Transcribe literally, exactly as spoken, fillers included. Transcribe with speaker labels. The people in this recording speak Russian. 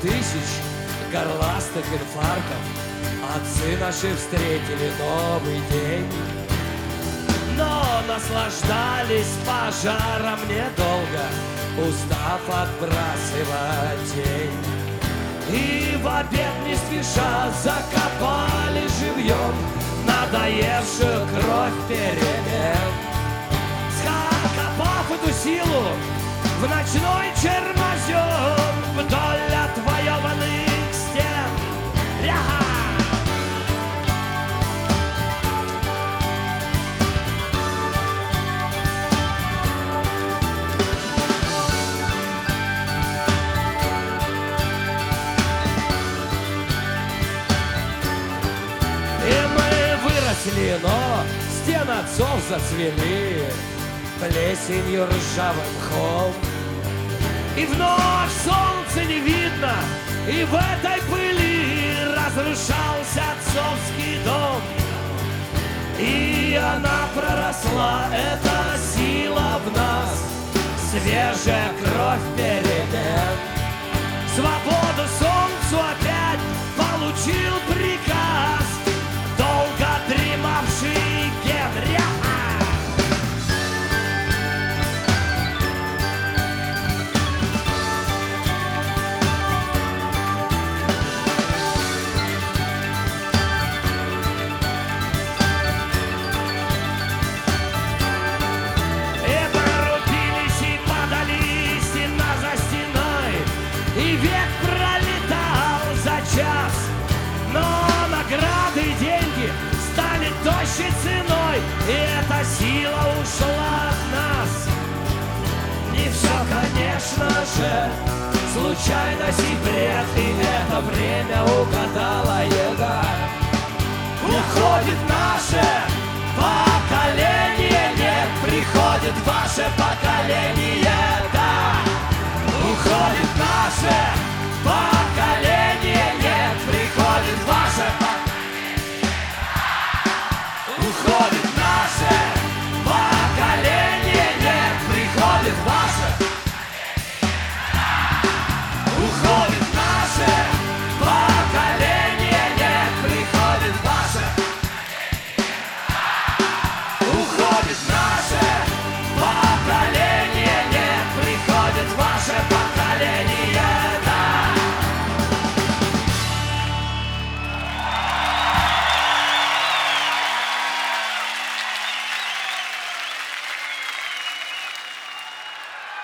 Speaker 1: тысяч горластых инфарктов отцы наши встретили новый день. Но наслаждались пожаром недолго, устав отбрасывать тень. И в обед не спеша закопали живьем надоевшую кровь перемен. Закопав эту силу в ночной чернозем вдоль отвоеванных стен. Ля-ха! Но стены отцов зацвели плесенью, ржавым мхом. И вновь солнце не видно, и в этой пыли разрушался отцовский дом. И она проросла, эта сила в нас, свежая кровь перемен. Свободу солнцу опять получил приказ долго дремавший Генри. И прорубились, и падали стена за стеной, и век пролетал за час. Но награды и деньги стали тощей ценой, и эта сила ушла от нас. Не все, конечно же, случайность и бред, и это время угадала еда. Уходит на